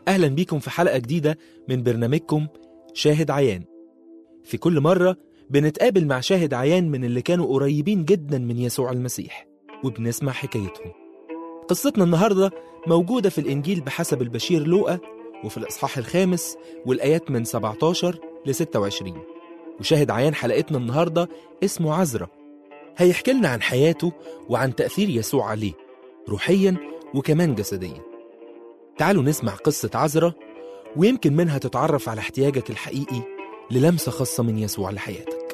أهلا بيكم في حلقة جديدة من برنامجكم شاهد عيان. في كل مرة بنتقابل مع شاهد عيان من اللي كانوا قريبين جدا من يسوع المسيح وبنسمع حكايتهم. قصتنا النهاردة موجودة في الإنجيل بحسب البشير لوقا، وفي الإصحاح 5 والآيات من 17 ل 26. وشاهد عيان حلقتنا النهاردة اسمه عزرا، هيحكي لنا عن حياته وعن تأثير يسوع عليه روحيا وكمان جسديا. تعالوا نسمع قصة عزرا، ويمكن منها تتعرف على احتياجك الحقيقي للمسة خاصة من يسوع لحياتك.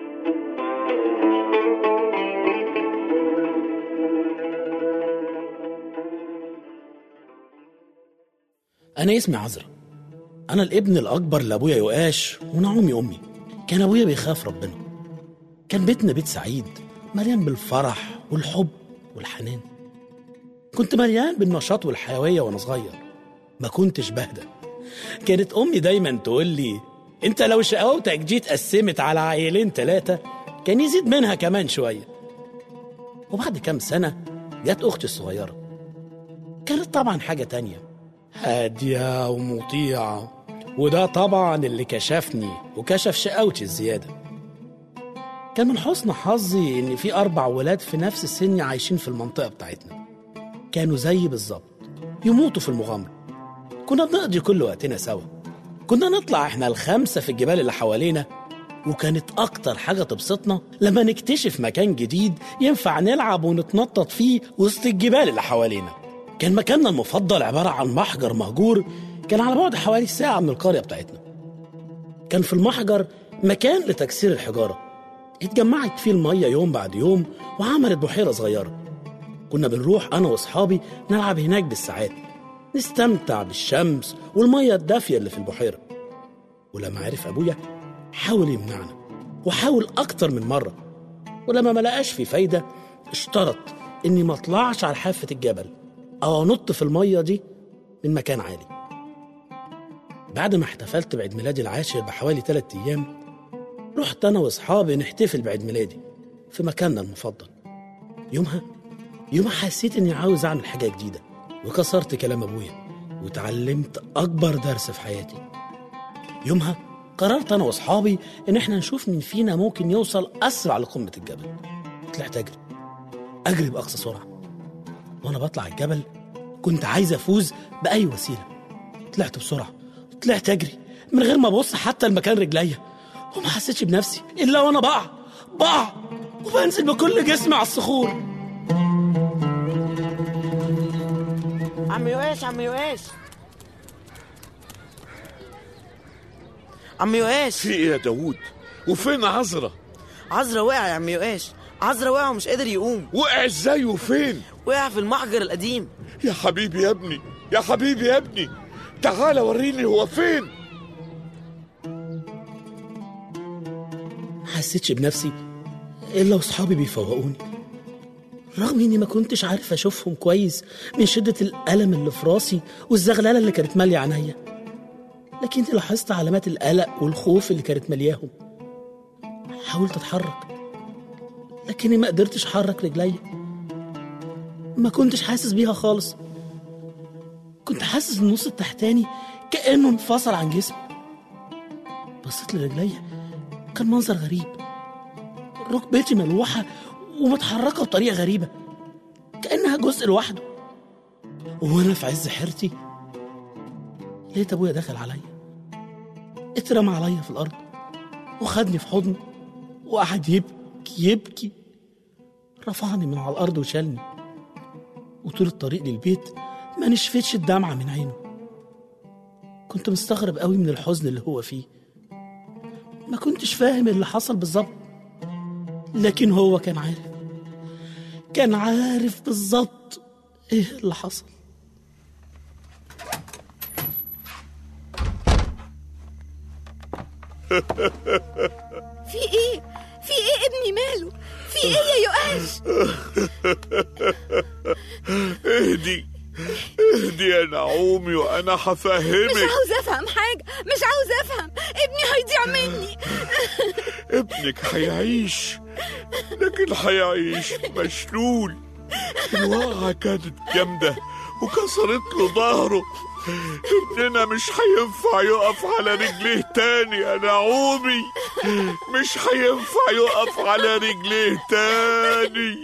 أنا اسمي عزرا، أنا الابن الأكبر لأبويا يؤاش ونعومي أمي. كان أبويا بيخاف ربنا، كان بيتنا بيت سعيد مليان بالفرح والحب والحنان. كنت مليان بالنشاط والحيوية وأنا صغير، ما كنتش بهدى. كانت أمي دايما تقول لي أنت لو شقاوتك جيت قسمت على عيلين 3 كان يزيد منها كمان شوية. وبعد كام سنة جت أختي الصغيرة، كانت طبعا حاجة تانية، هادية ومطيعة، وده طبعا اللي كشفني وكشف شقاوتي الزيادة. كان من حسن حظي إن في 4 ولاد في نفس السن عايشين في المنطقة بتاعتنا، كانوا زي بالظبط يموتوا في المغامرة. كنا بنقضي كل وقتنا سوا، كنا نطلع احنا ال5 في الجبال اللي حوالينا، وكانت أكتر حاجة تبسطنا لما نكتشف مكان جديد ينفع نلعب ونتنطط فيه وسط الجبال اللي حوالينا. كان مكاننا المفضل عبارة عن محجر مهجور، كان على بعد حوالي ساعة من القرية بتاعتنا. كان في المحجر مكان لتكسير الحجارة، اتجمعت فيه المية يوم بعد يوم وعملت بحيرة صغيرة. كنا بنروح أنا وأصحابي نلعب هناك بالساعات، نستمتع بالشمس والمية الدافية اللي في البحيرة. ولما عرف أبويا حاول يمنعنا، وحاول أكتر من مرة، ولما ما لقاش في فايدة اشترط إني ما اطلعش على حافة الجبل أو أنط في المية دي من مكان عالي. بعد ما احتفلت بعيد ميلادي العاشر بحوالي 3 أيام، رحت أنا وأصحابي نحتفل بعيد ميلادي في مكاننا المفضل. يومها حسيت إني عاوز أعمل حاجة جديدة، وكسرت كلام أبويا وتعلمت أكبر درس في حياتي. يومها قررت أنا وأصحابي إن إحنا نشوف مين فينا ممكن يوصل أسرع لقمة الجبل. طلعت أجري بأقصى سرعة، وأنا بطلع الجبل كنت عايز أفوز بأي وسيلة. طلعت بسرعة، طلعت أجري من غير ما أبص حتى المكان رجليا، وما حسيتش بنفسي إلا وأنا بقع وبنزل بكل جسمي على الصخور. عم يؤاش في ايه يا داوود؟ وفين عزرا؟ عزرا وقع يا عم يؤاش، عزرا وقع ومش قادر يقوم. وقع ازاي وفين؟ وقع في المحجر القديم. يا حبيبي يا ابني، يا حبيبي يا ابني، تعال وريني هو فين. حسيتش بنفسي إلا وصحابي بيفوقوني، رغم إني ما كنتش عارف أشوفهم كويس من شدة الألم اللي في راسي والزغللة اللي كانت مالية عينيا، لكني لاحظت علامات القلق والخوف اللي كانت ملياهم. حاولت أتحرك لكني ما قدرتش أحرك رجلي، ما كنتش حاسس بيها خالص. كنت حاسس النص التحتاني كأنه انفصل عن جسمي. بصيت لرجلي، كان منظر غريب، ركبتي ملوحة ومتحركة بطريقة غريبة كأنها جزء لوحده. وأنا في عز حيرتي لقيت أبويا دخل عليا، اترمى عليا في الأرض وخدني في حضنه وقعد يبكي. رفعني من على الأرض وشالني، وطول الطريق للبيت ما نشفتش الدمعة من عينه. كنت مستغرب قوي من الحزن اللي هو فيه، ما كنتش فاهم اللي حصل بالظبط، لكن هو كان عارف بالظبط ايه اللي حصل. في ايه ابني ماله؟ في ايه يا يؤاش؟ اهدي يا نعومي وانا هفهمك. مش عاوز افهم حاجة، مش عاوز افهم، ابني هيضيع مني. ابنك هيعيش، لكن هيعيش مشلول. الوقعة كانت جامدة وكسرت له ظهره. ابننا مش هينفع يقف على رجليه تاني يا نعومي، مش هينفع يقف على رجليه تاني.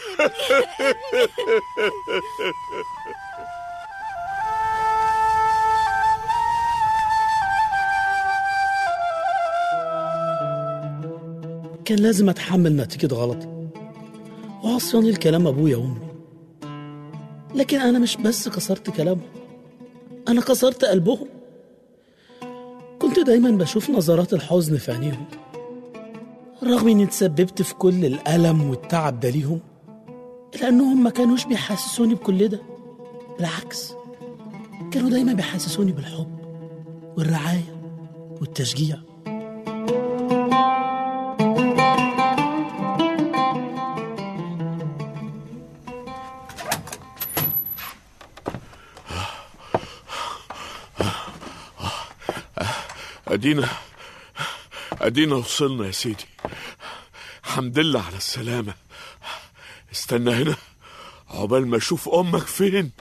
كان لازم أتحمل نتيجة غلطي وعصياني الكلام أبويا وأمي، لكن أنا مش بس كسرت كلامهم، أنا كسرت قلبهم. كنت دايما بشوف نظرات الحزن في عينيهم، رغم إني تسببت في كل الألم والتعب ده ليهم، لأنهم ما كانوش بيحسسوني بكل ده. بالعكس، كانوا دايما بيحسسوني بالحب والرعاية والتشجيع. أدينا وصلنا يا سيدي، الحمد لله على السلامة. استنى هنا عقبال ما أشوف أمك فين.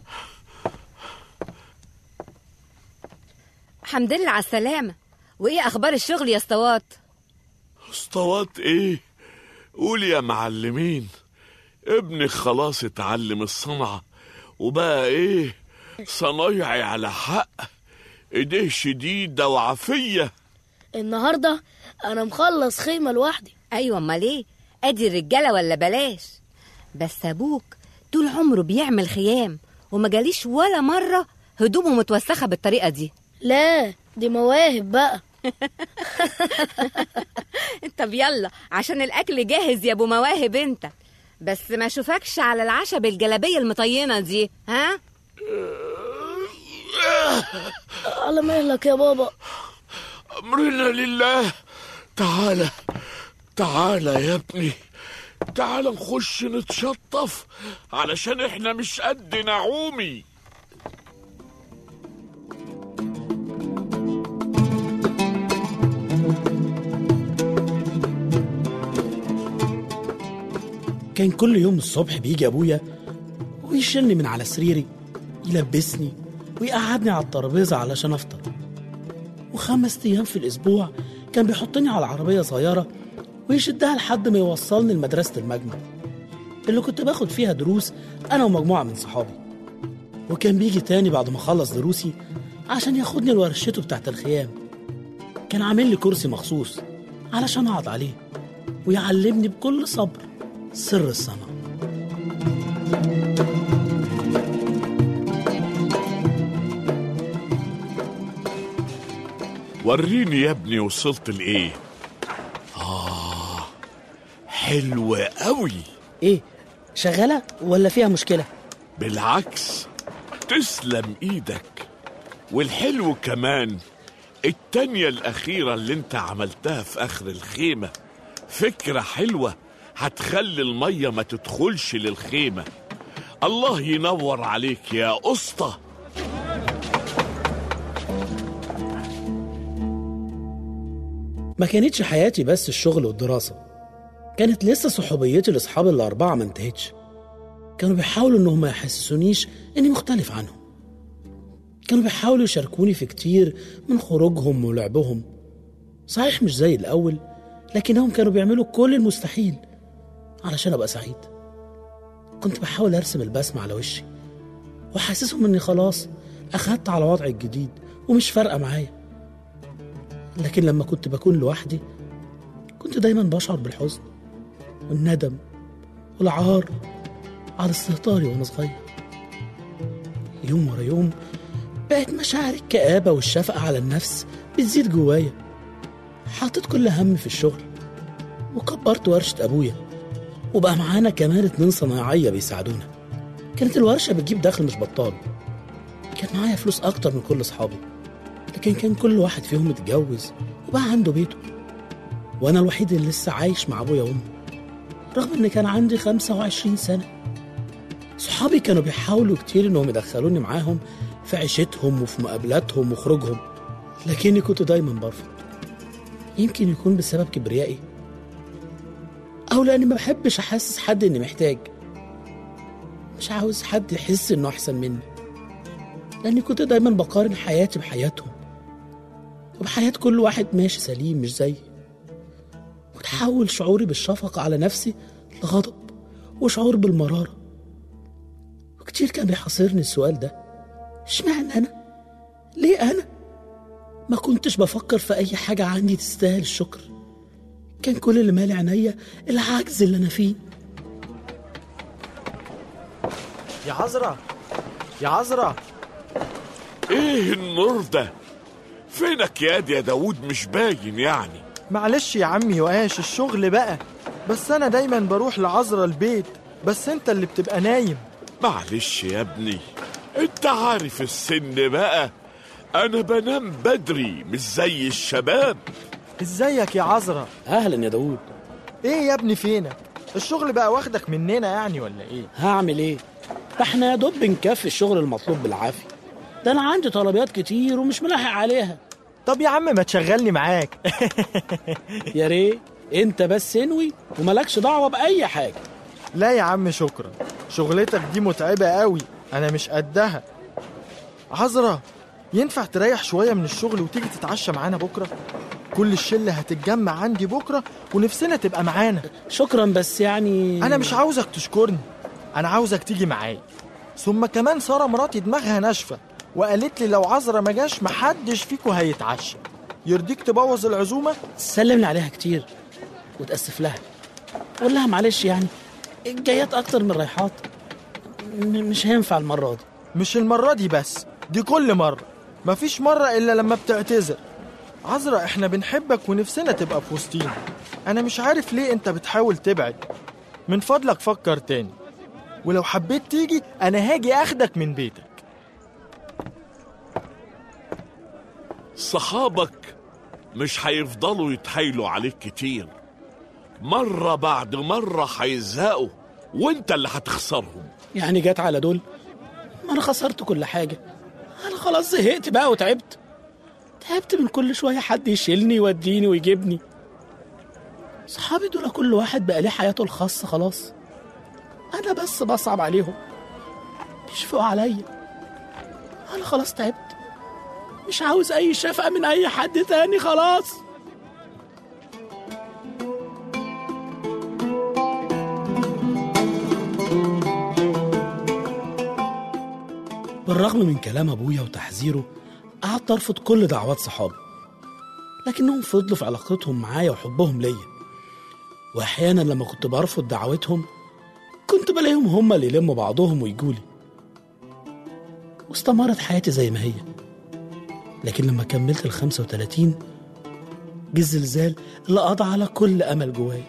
الحمد لله على السلامة. وإيه أخبار الشغل يا اسطوات؟ اسطوات إيه؟ قولي يا معلمين، ابني خلاص اتعلم الصنعة وبقى إيه، صنايعي على حق، إيديه شديدة وعافية. النهاردة أنا مخلص خيمة لوحدي. أيوة، أمال إيه؟ أدي الرجالة ولا بلاش؟ بس أبوك طول عمره بيعمل خيام وما جاليش ولا مرة هدومه متوسخة بالطريقة دي. لا، دي مواهب بقى. طب يلا عشان الأكل جاهز يا أبو مواهب أنت، بس ما أشوفكش على العشاء بالجلابية المطينة دي، ها؟ على مهلك يا بابا. أمرنا لله. تعالى يا ابني، تعالى نخش نتشطف علشان احنا مش قد نعومي. كان كل يوم الصبح بيجي أبويا ويشيلني من على سريري، يلبسني ويقعدني على الترابيزة علشان أفطر. و5 أيام في الأسبوع كان بيحطني على عربية صغيرة ويشدها لحد ما يوصلني لمدرسة المجمع اللي كنت باخد فيها دروس أنا ومجموعة من صحابي. وكان بيجي تاني بعد ما خلص دروسي عشان ياخدني لورشته بتاعت الخيام. كان عامل لي كرسي مخصوص علشان أقعد عليه ويعلمني بكل صبر سر الصنعة. وريني يا ابني وصلت لإيه؟ حلوة قوي. إيه، شغالة ولا فيها مشكلة؟ بالعكس، تسلم إيدك. والحلو كمان التانية الأخيرة اللي انت عملتها في آخر الخيمة، فكرة حلوة هتخلي المية ما تدخلش للخيمة. الله ينور عليك يا أسطى. ما كانتش حياتي بس الشغل والدراسة، كانت لسه صحوبيتي لأصحابي ال4 ما انتهتش. كانوا بيحاولوا إنهم ما يحسسونيش إني مختلف عنهم. كانوا بيحاولوا يشاركوني في كتير من خروجهم ولعبهم، صحيح مش زي الأول، لكنهم كانوا بيعملوا كل المستحيل علشان أبقى سعيد. كنت بحاول أرسم البسمة على وشي وحاسسهم إني خلاص أخدت على وضعي الجديد ومش فارقة معايا. لكن لما كنت بكون لوحدي كنت دايما بشعر بالحزن والندم والعار على استهتاري وأنا صغير. يوم ورا يوم بقت مشاعر الكآبة والشفقة على النفس بتزيد جوايا. حطيت كل هم في الشغل وكبرت ورشة أبويا، وبقى معانا كمان 2 صنايعية بيساعدونا. كانت الورشة بتجيب دخل مش بطال. كان معايا فلوس أكتر من كل أصحابي، لكن كان كل واحد فيهم متجوز وبقى عنده بيته، وأنا الوحيد اللي لسه عايش مع أبويا وأمي رغم إن كان عندي 25 سنة. صحابي كانوا بيحاولوا كتير إنهم يدخلوني معاهم في عيشتهم وفي مقابلاتهم وخروجهم، لكني كنت دايما برفض. يمكن يكون بسبب كبريائي، أو لأني ما بحبش أحسس حد إني محتاج. مش عاوز حد يحس إنه أحسن مني. لأني كنت دايما بقارن حياتي بحياتهم وبحياة كل واحد ماشي سليم مش زيي، وتحول شعوري بالشفقة على نفسي لغضب وشعور بالمرارة. وكتير كان بيحاصرني السؤال ده، اشمعنى أنا؟ ليه أنا؟ ما كنتش بفكر في أي حاجة عندي تستاهل الشكر. كان كل اللي مالي عينيا العجز اللي أنا فيه. يا عذرا، يا عذرا، ايه النور ده؟ فينك يا داود؟ مش باين يعني. معلش يا عم يقاش، الشغل بقى. بس أنا دايما بروح لعذرا البيت، بس أنت اللي بتبقى نايم. معلش يا ابني، انت عارف السن بقى، انا بنام بدري مش زي الشباب. ازيك يا عذرا؟ أهلا يا داود. ايه يا ابني فينك؟ الشغل بقى واخدك مننا يعني ولا ايه؟ هعمل ايه؟ احنا يا دوب بنكفي الشغل المطلوب بالعافية. ده أنا عندي طلبيات كتير ومش ملاحق عليها. طب يا عم ما تشغلني معاك. يا ريت انت بس انوي وملكش دعوة بأي حاجة. لا يا عم شكرا، شغلتك دي متعبة قوي، أنا مش قدها. عذرا، ينفع تريح شوية من الشغل وتيجي تتعشى معانا بكرة؟ كل الشلة هتتجمع عندي بكرة ونفسنا تبقى معانا. شكرا، بس يعني أنا مش عاوزك تشكرني، أنا عاوزك تيجي معايا. ثم كمان سارة مراتي دماغها ناشفة وقالت لي لو عذرا ما جاش محدش فيكو هيتعشى. يرضيك تبوظ العزومة؟ سلمني عليها كتير وتأسف لها، قول لها معلش يعني جايات أكتر من رايحات، مش هينفع المرة دي. مش المرة دي بس، دي كل مرة، مفيش مرة إلا لما بتعتذر. عذرا احنا بنحبك ونفسنا تبقى في وسطينا. أنا مش عارف ليه أنت بتحاول تبعد. من فضلك فكر تاني، ولو حبيت تيجي أنا هاجي أخدك من بيتك. صحابك مش هيفضلوا يتحايلوا عليك كتير، مرة بعد مرة هيزهقوا وانت اللي هتخسرهم. يعني جات على دول؟ ما أنا خسرت كل حاجة، أنا خلاص زهقت بقى وتعبت من كل شوية حد يشيلني يوديني ويجيبني. صحابي دول كل واحد بقى ليه حياته الخاصة خلاص، أنا بس بصعب عليهم، بيشفقوا عليا. أنا خلاص تعبت، مش عاوز أي شفقة من أي حد تاني خلاص. بالرغم من كلام أبويا وتحذيره قعدت أرفض كل دعوات صحابي، لكنهم فضلوا في علاقتهم معايا وحبهم ليا. وأحيانا لما كنت برفض دعوتهم كنت بلاقيهم هم اللي يلموا بعضهم ويجولي، واستمرت حياتي زي ما هي. لكن لما كملت 35 جه الزلزال اللي قضى على كل أمل جواي.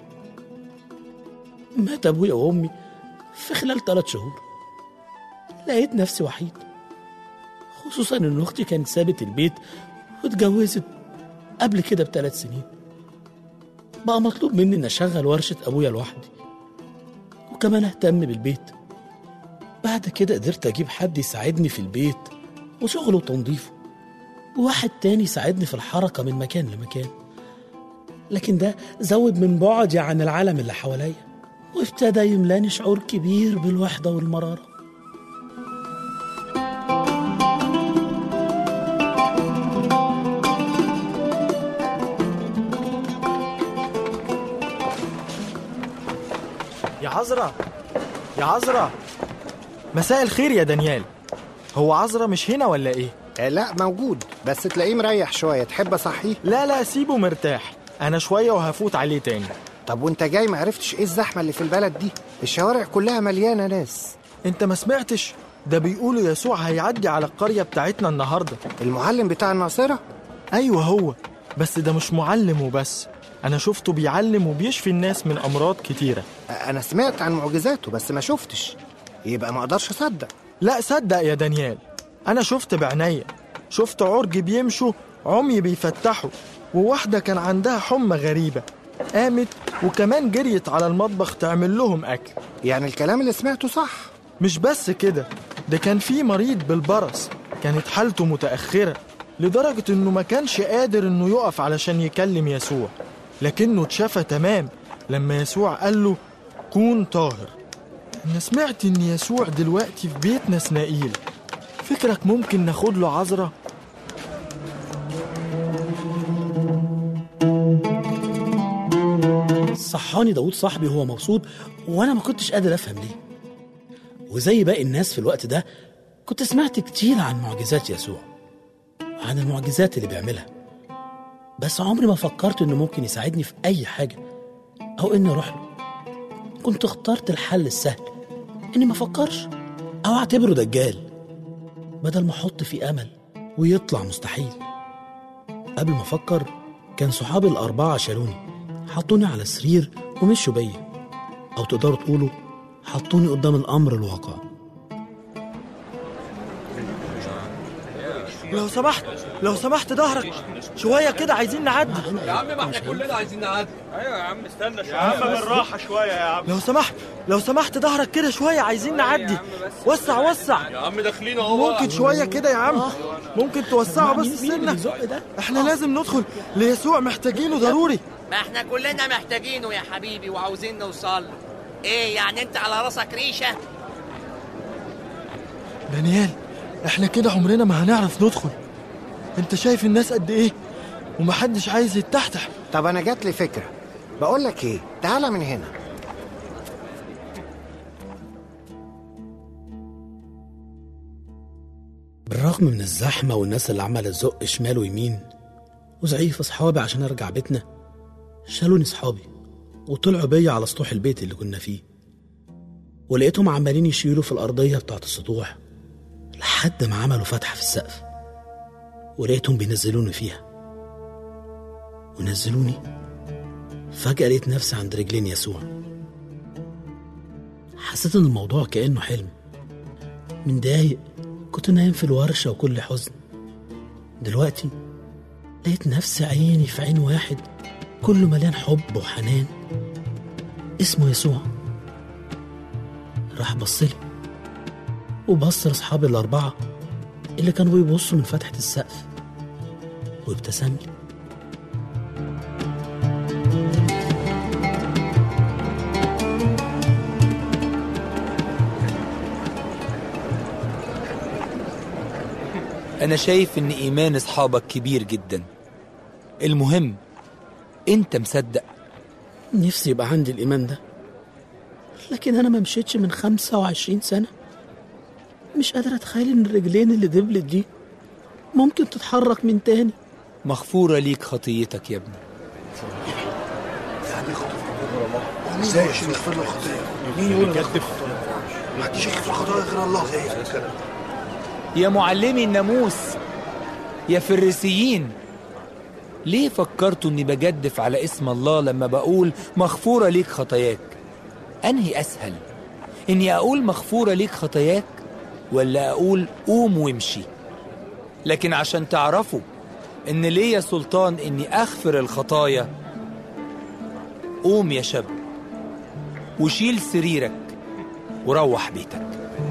مات أبويا وأمي في خلال 3 شهور. لقيت نفسي وحيد، خصوصا إن أختي كانت سابت البيت واتجوزت قبل كده ب3 سنين. بقى مطلوب مني إن أشغل ورشة أبويا لوحدي وكمان أهتم بالبيت. بعد كده قدرت أجيب حد يساعدني في البيت وشغله وتنظيفه، وواحد تاني يساعدني في الحركة من مكان لمكان. لكن ده زود من بعدي عن العالم اللي حواليا، وابتدى يملاني شعور كبير بالوحدة والمرارة. يا عذرا، يا عذرا، مساء الخير يا دانيال. هو عذرا مش هنا ولا ايه؟ لا موجود، بس تلاقيه مريح شوية، تحب أصحيه؟ لا سيبه مرتاح، أنا شوية وهفوت عليه تاني. طب وانت جاي معرفتش ايه الزحمة اللي في البلد دي؟ الشوارع كلها مليانة ناس. انت ما سمعتش؟ ده بيقولوا يسوع هيعدي على القرية بتاعتنا النهاردة. المعلم بتاع الناصرة؟ أيوة هو، بس ده مش معلم وبس، أنا شفته بيعلم وبيشفي الناس من أمراض كتيرة. أنا سمعت عن معجزاته بس ما شفتش، يبقى ما أقدرش أصدق. لا صدق يا دانيال، أنا شفت بعناية، شفت عرج بيمشوا، عمي بيفتحوا، وواحدة كان عندها حمى غريبة قامت وكمان جريت على المطبخ تعمل لهم أكل. يعني الكلام اللي سمعته صح؟ مش بس كده، ده كان في مريض بالبرص كانت حالته متأخرة لدرجة إنه ما كانش قادر إنه يقف علشان يكلم يسوع، لكنه اتشفى تمام لما يسوع قال له كون طاهر. أنا سمعت إن يسوع دلوقتي في بيت نسنائيل فكرك ممكن ناخد له عذرة؟ صحاني داود صاحبي وهو مبسوط، وانا ما كنتش قادر افهم ليه. وزي باقي الناس في الوقت ده كنت سمعت كتير عن معجزات يسوع وعن المعجزات اللي بيعملها، بس عمري ما فكرت انه ممكن يساعدني في اي حاجة او اني اروح له. كنت اخترت الحل السهل، اني ما افكرش او اعتبره دجال بدل ما احط فيه امل ويطلع مستحيل. قبل ما افكر كان صحابي الاربعة شالوني، حطوني على سرير ومشوا بيا، او تقدروا تقولوا حطوني قدام الامر الواقع. لو سمحت ظهرك شوية كده، عايزين نعدي. يا عم ما احنا كلنا عايزين نعدي. ايوه يا عم استنى يا عم بالراحه شويه يا عم. لو سمحت ظهرك كده شوية، عايزين نعدي. وسع يا عم داخلين اهو. ممكن شوية كده يا عم؟ ممكن توسعوا بس سنة؟ احنا لازم ندخل ليسوع، محتاجينه ضروري. ما احنا كلنا محتاجينه يا حبيبي وعاوزين نوصل. ايه يعني انت على راسك ريشة؟ دانيال، احنا كده عمرنا ما هنعرف ندخل. انت شايف الناس قد ايه ومحدش عايز يتحتح. طب انا جات لي فكرة، بقول لك ايه، تعالى من هنا. بالرغم من الزحمة والناس اللي عمالة تزق شمال ويمين وزعيق في صحابي عشان ارجع بيتنا، شالوني صحابي وطلعوا بيا على سطوح البيت اللي كنا فيه، ولقيتهم عمالين يشيلوا في الأرضية بتاعت السطوح لحد ما عملوا فتحة في السقف، ولقيتهم بينزلوني فيها. ونزلوني فجأة لقيت نفسي عند رجلين يسوع. حسيت ان الموضوع كأنه حلم. من دقايق كنت نايم في الورشة وكل حزن، دلوقتي لقيت نفسي عيني في عين واحد كله مليان حب وحنان، اسمه يسوع. راح بصلي وبص لاصحابي الاربعه اللي كانوا بيبصوا من فتحه السقف وابتسم لي. أنا شايف إن إيمان أصحابك كبير جدا. المهم أنت مصدق. نفسي يبقى عندي الإيمان ده، لكن أنا ما مشيتش من 25 سنة. مش قادر أتخيل إن الرجلين اللي دبلت دي ممكن تتحرك من تاني. مغفورة ليك خطيتك يا ابني. ازاي يغفر له خطايا؟ مين يقول يكذب؟ ما حدش يغفر خطايا غير الله. يا معلمي الناموس، يا فريسيين، ليه فكرتوا اني بجدف على اسم الله لما بقول مغفورة ليك خطاياك؟ انهي اسهل، اني اقول مغفورة ليك خطاياك ولا اقول قوم وامشي؟ لكن عشان تعرفوا ان ليا سلطان اني اغفر الخطايا، قوم يا شاب وشيل سريرك وروح بيتك.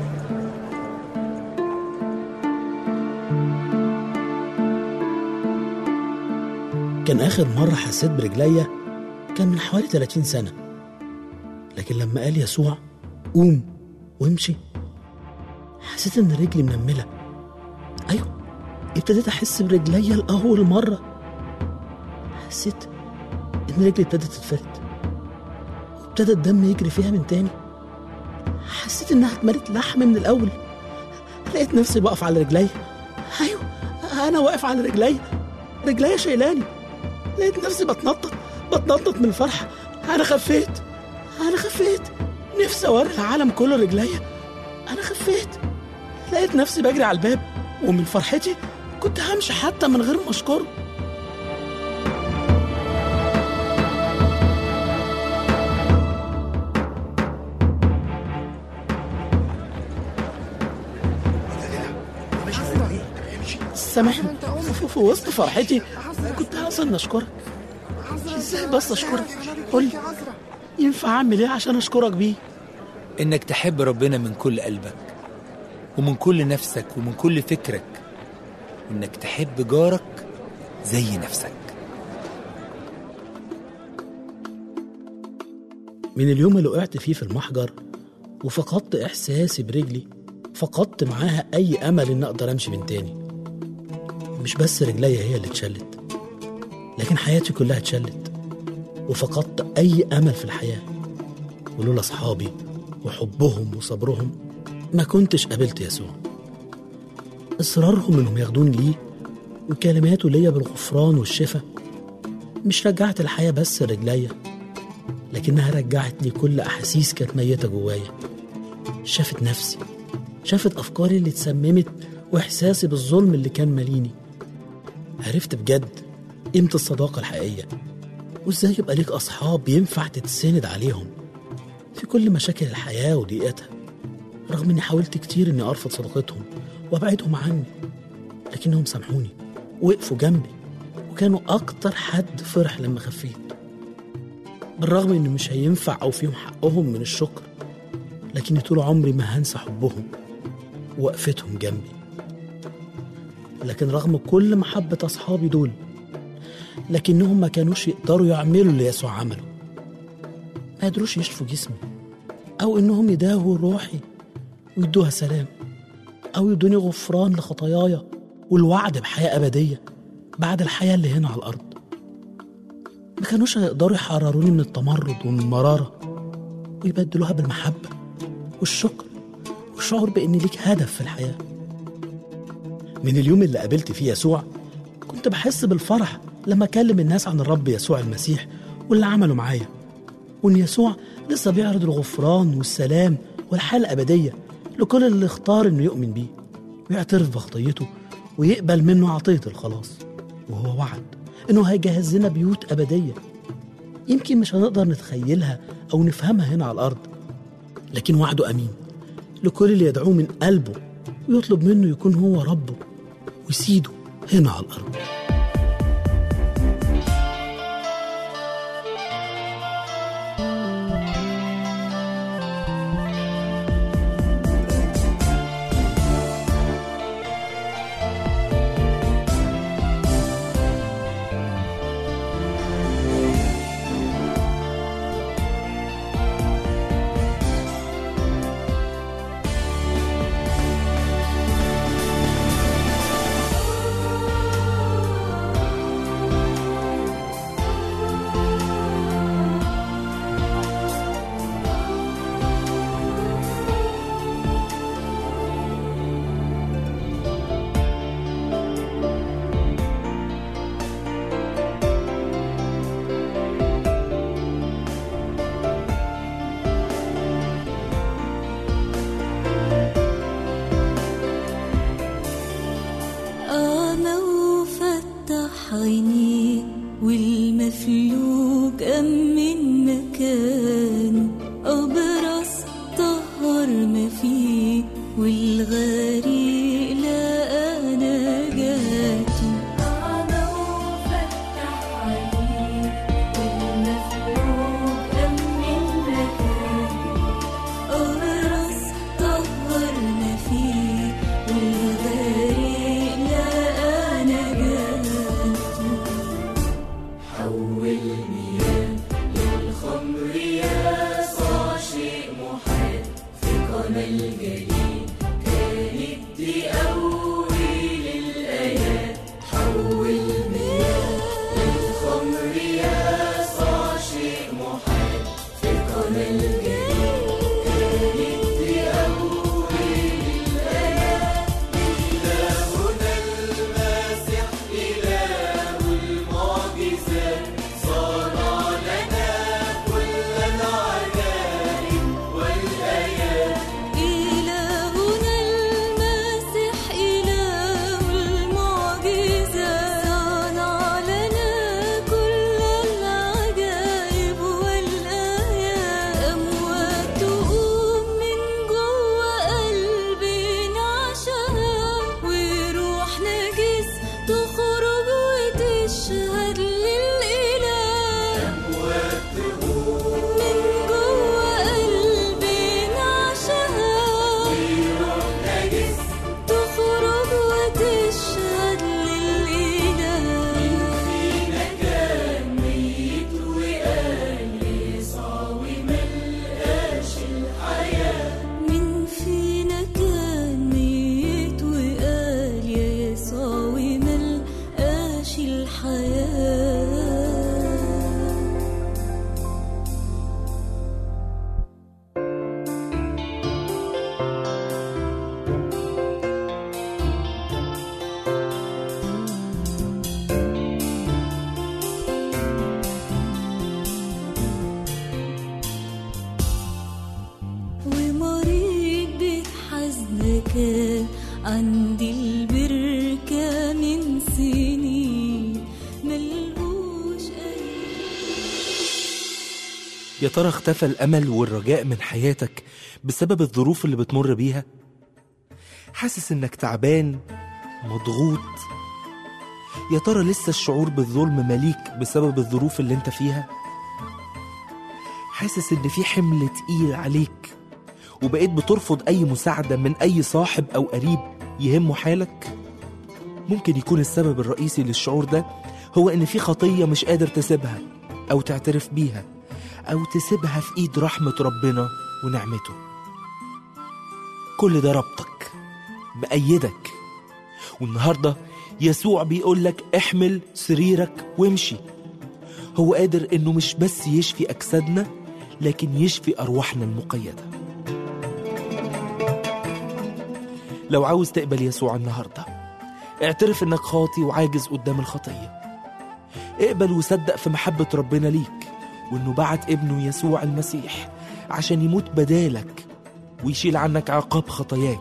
كان آخر مرة حسيت برجليا كان من حوالي 30 سنة، لكن لما قال يسوع قوم وامشي حسيت ان رجلي منملة. ايوه، ابتديت احس برجليا لأول مرة. حسيت ان رجلي ابتدت تتفرد وابتدى الدم يجري فيها من تاني. حسيت انها اتملت لحم من الاول. لقيت نفسي بقف على رجليا. ايوه، انا واقف على رجليا شايلاني. لقيت نفسي بتنطط من الفرحة. انا خفيت. نفسي اوري العالم كله رجليا. انا خفيت. لقيت نفسي بجري على الباب، ومن فرحتي كنت همشي حتى من غير ما اشكره. سامحني، في وسط فرحتي كنت عاوز اشكرك. ازاي بس اشكرك؟ قولي ينفع اعمل ايه عشان اشكرك بيه؟ انك تحب ربنا من كل قلبك ومن كل نفسك ومن كل فكرك، وانك تحب جارك زي نفسك. من اليوم اللي وقعت فيه في المحجر وفقدت احساسي برجلي، فقدت معاها أي أمل إن أقدر أمشي من تاني. مش بس رجليا هي اللي اتشلت، لكن حياتي كلها اتشلت، وفقدت أي أمل في الحياة. ولولا أصحابي وحبهم وصبرهم ما كنتش قابلت يسوع. إصرارهم إنهم ياخدوني ليه وكلماته ليا بالغفران والشفاء مش رجعت الحياة بس رجليا، لكنها رجعت لي كل أحاسيس كانت ميتة جوايا. شافت نفسي، شافت أفكاري اللي اتسممت وإحساسي بالظلم اللي كان ماليني. عرفت بجد قيمة الصداقة الحقيقية، وإزاي يبقى ليك أصحاب ينفع تتسند عليهم في كل مشاكل الحياة وضيقتها. رغم إني حاولت كتير إني أرفض صداقتهم وأبعدهم عني، لكنهم سامحوني وقفوا جنبي وكانوا أكتر حد فرح لما خفيت. بالرغم إنه مش هينفع أو فيهم حقهم من الشكر، لكني طول عمري ما هنسى حبهم ووقفتهم جنبي. لكن رغم كل محبة أصحابي دول، لكنهم ما كانوش يقدروا يعملوا اللي يسوع عمله. ما يقدروش يشفوا جسمي، أو إنهم يداووا روحي ويدوها سلام، أو يدوني غفران لخطاياي والوعد بحياة أبدية بعد الحياة اللي هنا على الأرض. ما كانوش هيقدروا يحرروني من التمرد ومن المرارة ويبدلوها بالمحبة والشكر والشعور بإن ليك هدف في الحياة. من اليوم اللي قابلت فيه يسوع كنت بحس بالفرح لما أكلم الناس عن الرب يسوع المسيح واللي عمله معايا، وإن يسوع لسه بيعرض الغفران والسلام والحياة الأبدية لكل اللي اختار إنه يؤمن بيه ويعترف بخطيته ويقبل منه عطية الخلاص. وهو وعد إنه هيجهز لنا بيوت أبدية يمكن مش هنقدر نتخيلها أو نفهمها هنا على الأرض، لكن وعده أمين لكل اللي يدعوه من قلبه ويطلب منه يكون هو ربه وسيده هنا على الأرض. عيني والمفلوج من مكانه، أبرص طهر ما فيه والغريق لقى نجاته. أعمى وفتح عيني والمفلوج من مكانه، أبرص طهر ما فيه والغريق لقى نجاته. حول مياه للخمر يسوع شيء محال في قنا الجليل، كانت دي أول الآيات. حول مياه للخمر يسوع شيء محال في قنا الجليل، كانت دي أول الآيات. إلهنا المسيح إله المعجزات، صنع لنا كل العجائب والآيات. إلهنا المسيح إله المعجزات، صنع لنا كل العجائب والآيات. أموات تقوم من جوه قلبي نعشها، وروح نجس تخرج وتشهد للإله. أموات تقوم من جوه قلبي نعشها، وروح نجس تخرج وتشهد للإله. مين فينا كان ميت وقال يسوع وملقاش الحياة؟ مين فينا كان يا ترى اختفى الأمل والرجاء من حياتك بسبب الظروف اللي بتمر بيها؟ حاسس إنك تعبان مضغوط؟ يا ترى لسه الشعور بالظلم مليك بسبب الظروف اللي انت فيها؟ حاسس إن في حمل تقيل عليك وبقيت بترفض أي مساعدة من أي صاحب أو قريب يهمه حالك؟ ممكن يكون السبب الرئيسي للشعور ده هو إن في خطية مش قادر تسيبها أو تعترف بيها أو تسيبها في إيد رحمة ربنا ونعمته. كل ده ربطك بأيدك، والنهاردة يسوع بيقولك احمل سريرك وامشي. هو قادر إنه مش بس يشفي أجسادنا لكن يشفي أرواحنا المقيدة. لو عاوز تقبل يسوع النهاردة، اعترف إنك خاطي وعاجز قدام الخطية. اقبل وصدق في محبة ربنا ليك وإنه بعت ابنه يسوع المسيح عشان يموت بدالك ويشيل عنك عقاب خطاياك.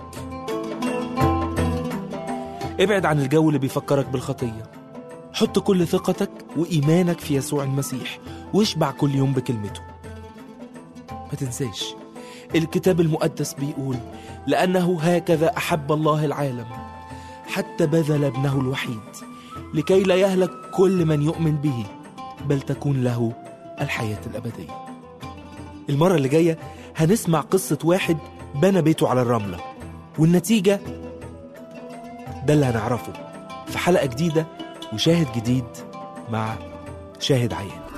ابعد عن الجو اللي بيفكرك بالخطية. حط كل ثقتك وإيمانك في يسوع المسيح واشبع كل يوم بكلمته. ما تنساش الكتاب المقدس بيقول لأنه هكذا أحب الله العالم حتى بذل ابنه الوحيد لكي لا يهلك كل من يؤمن به بل تكون له الحياة الأبدية. المرة اللي جاية هنسمع قصة واحد بنى بيته على الرملة، والنتيجة ده اللي هنعرفه في حلقة جديدة وشاهد جديد مع شاهد عيان.